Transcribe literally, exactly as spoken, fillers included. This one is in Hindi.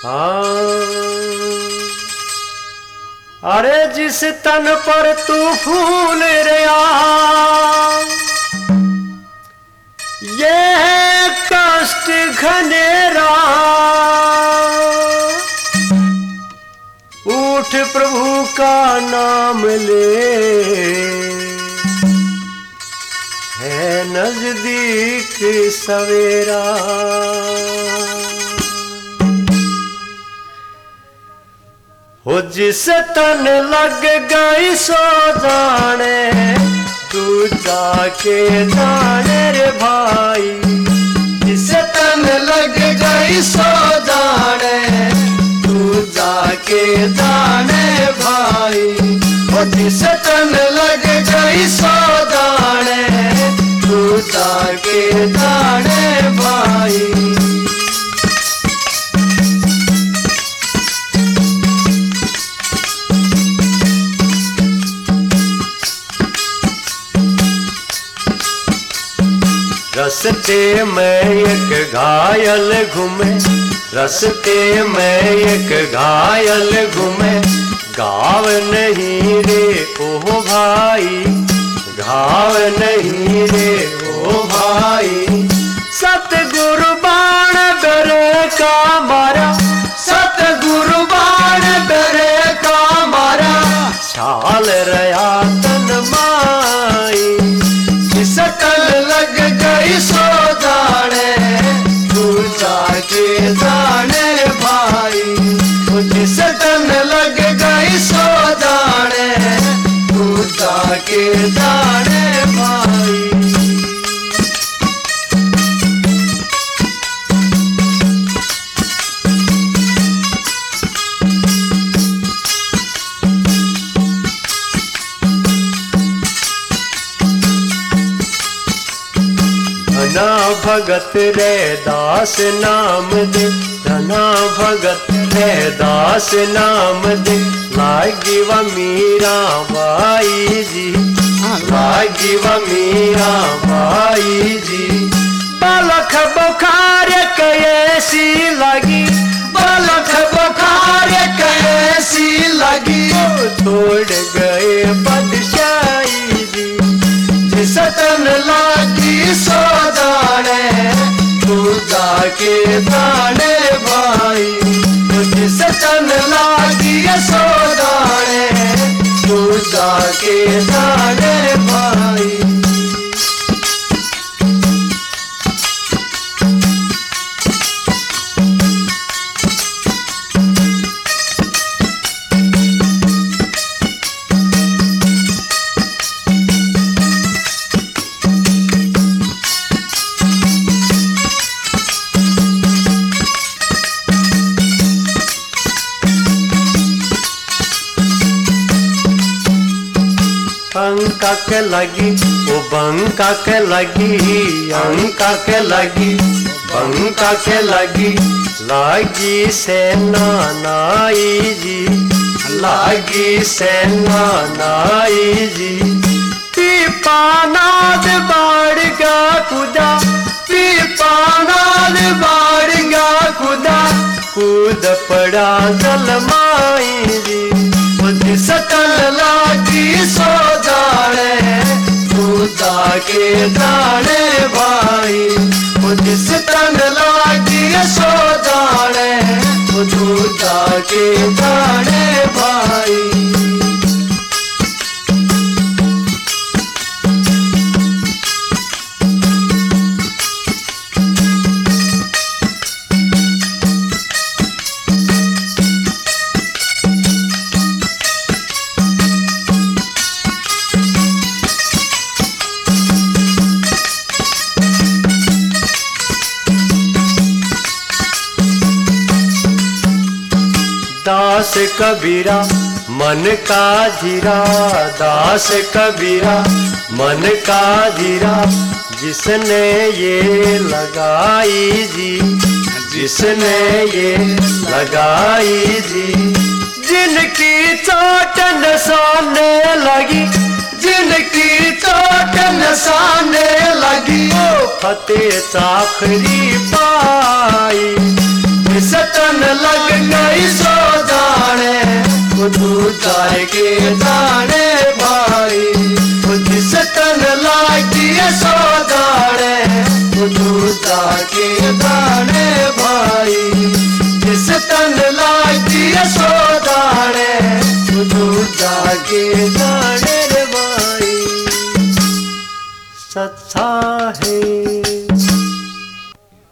हाँ, अरे जिस तन पर तू फूल रहा ये है कष्ट घनेरा। उठ प्रभु का नाम ले, है नजदीक सवेरा। हो जिस तन लग गई सो जाने, तू जाके जाने रे भाई। जिस तन लग गई सो जाने, तू जाके जाने भाई। ओ जिस तन लग गई सो जाने, तू जाके जाने भाई। रस्ते में एक घायल घूमे, रस्ते में एक घायल घूमे। घाव नहीं रे ओ भाई, घाव नहीं रे ओ भाई। सतगुरु बाण बेरे का मारा, सतगुरु बाण बेरे का मारा। छाल रहा तन माई। जिस तन लग गई सो जाने, तू जाके जाने भाई। जिस तन लग गई सो जाने, तू जाके जाने भाई। धना भगत रे दास नाम दे, धना भगत रे दास नाम दे। लागी व मीरा बाई जी, लागी व मीरा बाई जी। बालक बुखार कैसी लगी, बालक बुखार कैसी लगी। छोड़ गए बादशाही जी। जिस तन लागी सो जाने, तू जाके जाने भाई। जिस तन लागी सो जाने, तू जाके जाने भाई। अंका के लगी ओ बंका के लगी, अंका के लगी बंका के लगी। लागी सेना नाई जी, लागी सेना नाई जी। पीपानाद बाढ़ गा खुदा, पीपानाद बाढ़ गा खुदा। कूद पड़ा जलमाई जी। जिस तन लागी सो जाने, तू जाके जाने भाई। जिस तन लागी सो जाने, तू जाके जाने भाई। दास कबीरा मन का धीरा, दास कबीरा मन का धीरा। जिसने ये लगाई जी, जिसने ये लगाई जी। जिनकी चोट निशाने लगी, जिनकी चोट निशाने लगी। फतेह चाखरी पाई। जिस तन लग दूधा के दाने भाई जिस तन लागी सो दाने दूधा के दाने भाई जिस तन लागी सो दाने दूधा के दाने भाई सच्चा है